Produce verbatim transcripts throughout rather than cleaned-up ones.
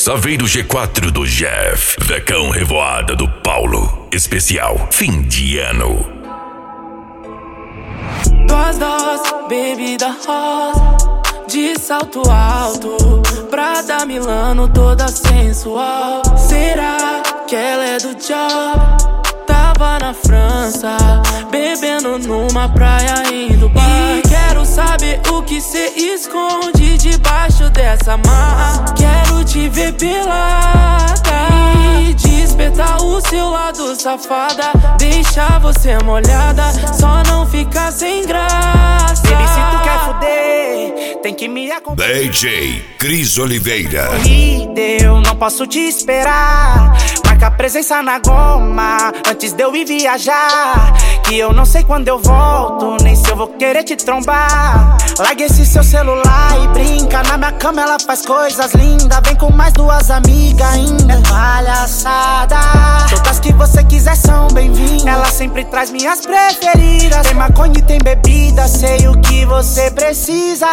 Só veio do G quatro do Jeff. Vecão Revoada do Paulo. Especial fim de ano. Duas doses, bebida rosa, de salto alto, Prada Milano toda sensual. Será que ela é do job? Tava na França, bebendo numa praia indo bar. E quero saber o que cê esconde debaixo dessa marra. Quero te ver pelada e despertar o seu lado safada. Deixar você molhada, só não ficar sem graça. Baby, se tu quer fuder, tem que me acompanhar. D J Cris Oliveira. Eu não posso te esperar. Marca presença na goma antes de eu ir viajar. Que eu não sei quando eu volto, nem se eu vou querer te trombar. Larga esse seu celular e brinca. Na minha cama ela faz coisas lindas. Vem com mais duas amigas ainda. É palhaçada. Todas que você quiser são bem-vindas. Ela sempre traz minhas preferidas. Tem maconha e tem bebida. Sei o que você precisa.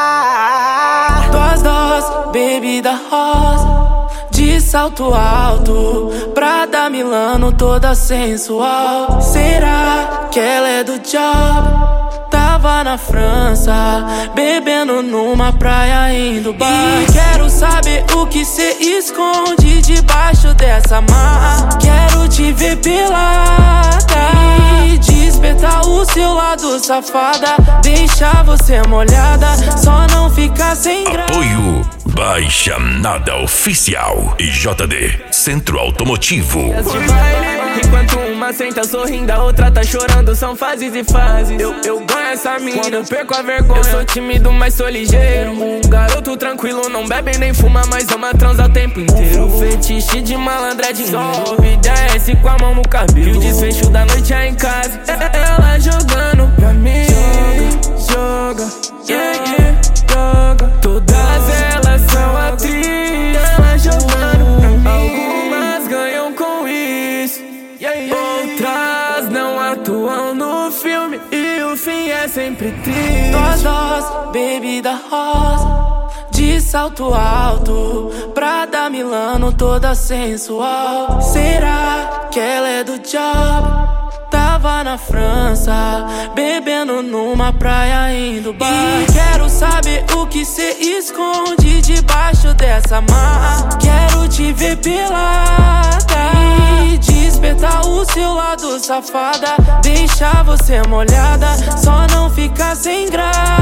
Duas doses, bebida rosa, de salto alto, Prada Milano toda sensual. Será que ela é do job? Tava na França, bebendo numa praia indo bar. E quero saber o que cê esconde debaixo dessa marra. Quero te ver pelada e despertar o seu lado safada. Deixar você molhada, só não ficar sem graça. Apoio Baixa Nada Oficial e J D Centro Automotivo. Enquanto uma senta sorrindo, a outra tá chorando, são fases e fases. Eu, eu ganho essa mina, quando eu perco a vergonha. Eu sou tímido, mas sou ligeiro. Um garoto tranquilo, não bebe nem fuma, mas ama transar o tempo inteiro. O fetiche de malandra é dinheiro. Sobe e desce com a mão no cabelo. E o desfecho da noite é em casa. Ela jogando pra mim. Joga, joga, yeah, yeah, joga. Todas elas são atrizes. Ela jogando pra mim. Algumas ganham com isso, yeah, yeah. Outras não atuam no filme e o fim é sempre triste. Duas doses, bebida rosa, de salto alto, Prada Milano toda sensual. Será que ela é do job? Tava na França, bebendo numa praia indo bar. E quero saber o que cê esconde debaixo dessa marra. Quero te ver pelada e despertar o seu lado safada. Deixar você molhada, só não ficar sem graça.